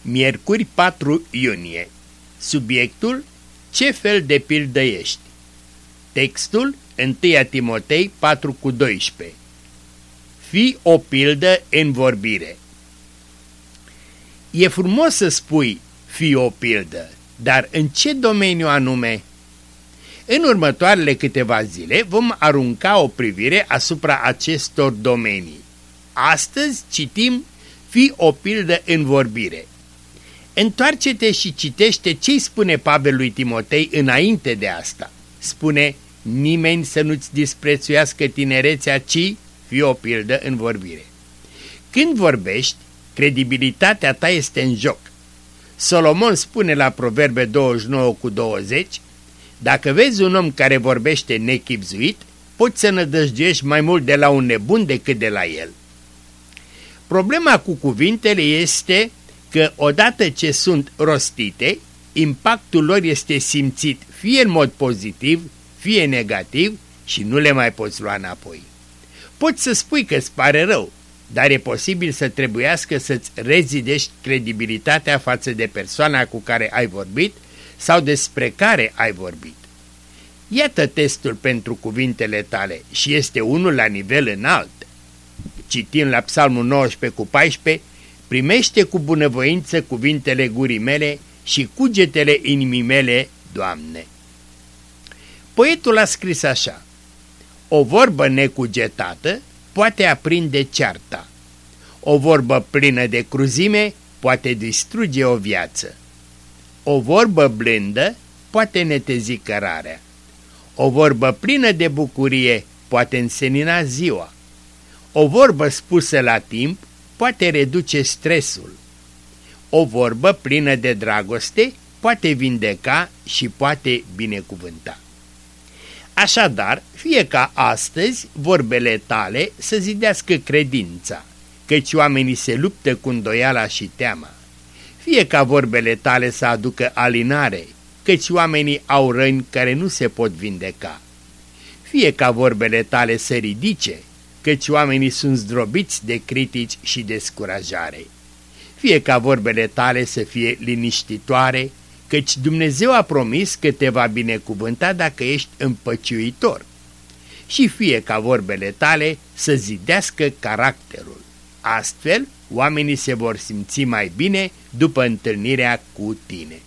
Miercuri 4 iunie. Subiectul: ce fel de pildă ești? Textul: 1 Timotei 4:12. Fii o pildă în vorbire. E frumos să spui fii o pildă, dar în ce domeniu anume? În următoarele câteva zile vom arunca o privire asupra acestor domenii. Astăzi citim fii o pildă în vorbire. Întoarce-te și citește ce-i spune Pavel lui Timotei înainte de asta. Spune: nimeni să nu-ți disprețuiască tinerețea, ci fii o pildă în vorbire. Când vorbești, credibilitatea ta este în joc. Solomon spune la Proverbe 29:20: dacă vezi un om care vorbește nechibzuit, poți să nădăjduiești mai mult de la un nebun decât de la el. Problema cu cuvintele este că odată ce sunt rostite, impactul lor este simțit fie în mod pozitiv, fie negativ și nu le mai poți lua înapoi. Poți să spui că îți pare rău, dar e posibil să trebuiască să-ți rezidești credibilitatea față de persoana cu care ai vorbit sau despre care ai vorbit. Iată testul pentru cuvintele tale și este unul la nivel înalt. Citim la Psalmul 19:14: primește cu bunăvoință cuvintele gurii mele și cugetele inimii mele, Doamne. Poetul a scris așa: o vorbă necugetată poate aprinde cearta. O vorbă plină de cruzime poate distruge o viață. O vorbă blândă poate netezi cărarea. O vorbă plină de bucurie poate însenina ziua. O vorbă spusă la timp poate reduce stresul. O vorbă plină de dragoste poate vindeca și poate binecuvânta. Așadar, fie ca astăzi vorbele tale să zidească credința, căci oamenii se luptă cu îndoiala și teama. Fie ca vorbele tale să aducă alinare, căci oamenii au răni care nu se pot vindeca. Fie ca vorbele tale să ridice, căci oamenii sunt zdrobiți de critici și descurajare. Fie ca vorbele tale să fie liniștitoare, căci Dumnezeu a promis că te va binecuvânta dacă ești împăciuitor. Și fie ca vorbele tale să zidească caracterul. Astfel, oamenii se vor simți mai bine după întâlnirea cu tine.